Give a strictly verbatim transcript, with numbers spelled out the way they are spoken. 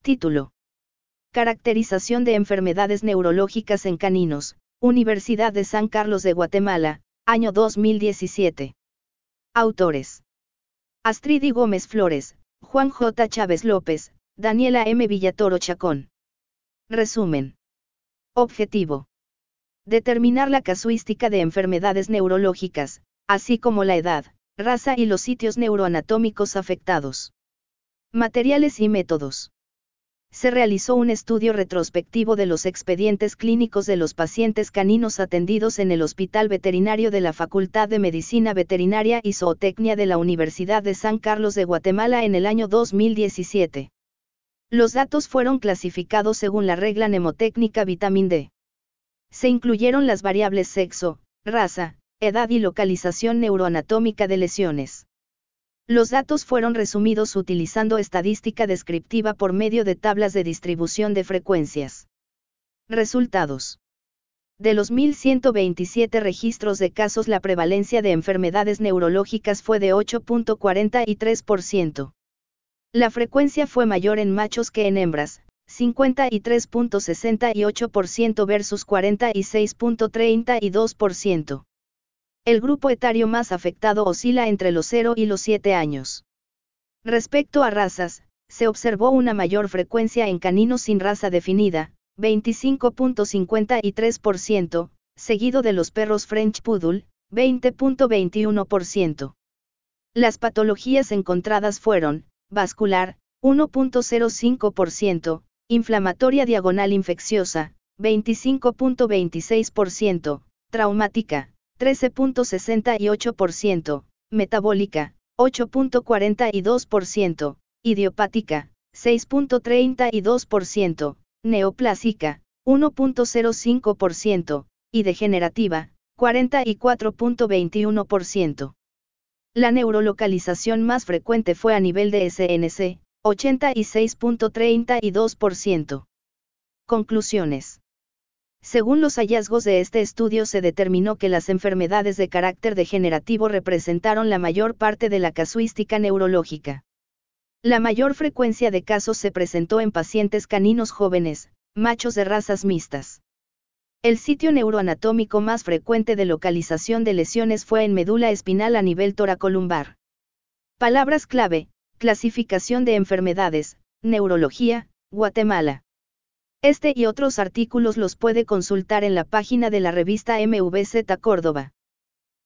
Título. Caracterización de enfermedades neurológicas en caninos, Universidad de San Carlos de Guatemala, año dos mil diecisiete. Autores. Astridi Gómez Flores, Juan J. Chávez López, Daniela M. Villatoro Chacón. Resumen. Objetivo. Determinar la casuística de enfermedades neurológicas, así como la edad, raza y los sitios neuroanatómicos afectados. Materiales y métodos. Se realizó un estudio retrospectivo de los expedientes clínicos de los pacientes caninos atendidos en el Hospital Veterinario de la Facultad de Medicina Veterinaria y Zootecnia de la Universidad de San Carlos de Guatemala en el año dos mil diecisiete. Los datos fueron clasificados según la regla mnemotécnica Vitamin D. Se incluyeron las variables sexo, raza, edad y localización neuroanatómica de lesiones. Los datos fueron resumidos utilizando estadística descriptiva por medio de tablas de distribución de frecuencias. Resultados. De los mil ciento veintisiete registros de casos, la prevalencia de enfermedades neurológicas fue de ocho punto cuarenta y tres por ciento. La frecuencia fue mayor en machos que en hembras, cincuenta y tres punto sesenta y ocho por ciento versus cuarenta y seis punto treinta y dos por ciento. El grupo etario más afectado oscila entre los cero y los siete años. Respecto a razas, se observó una mayor frecuencia en caninos sin raza definida, veinticinco punto cincuenta y tres por ciento, seguido de los perros French Poodle, veinte punto veintiuno por ciento. Las patologías encontradas fueron, vascular, uno punto cero cinco por ciento, inflamatoria diagonal infecciosa, veinticinco punto veintiséis por ciento, traumática, trece punto sesenta y ocho por ciento, metabólica, ocho punto cuarenta y dos por ciento, idiopática, seis punto treinta y dos por ciento, neoplásica, uno punto cero cinco por ciento, y degenerativa, cuarenta y cuatro punto veintiuno por ciento. La neurolocalización más frecuente fue a nivel de S N C, ochenta y seis punto treinta y dos por ciento. Conclusiones. Según los hallazgos de este estudio, se determinó que las enfermedades de carácter degenerativo representaron la mayor parte de la casuística neurológica. La mayor frecuencia de casos se presentó en pacientes caninos jóvenes, machos de razas mixtas. El sitio neuroanatómico más frecuente de localización de lesiones fue en médula espinal a nivel toracolumbar. Palabras clave: clasificación de enfermedades, neurología, Guatemala. Este y otros artículos los puede consultar en la página de la revista M V Z Córdoba.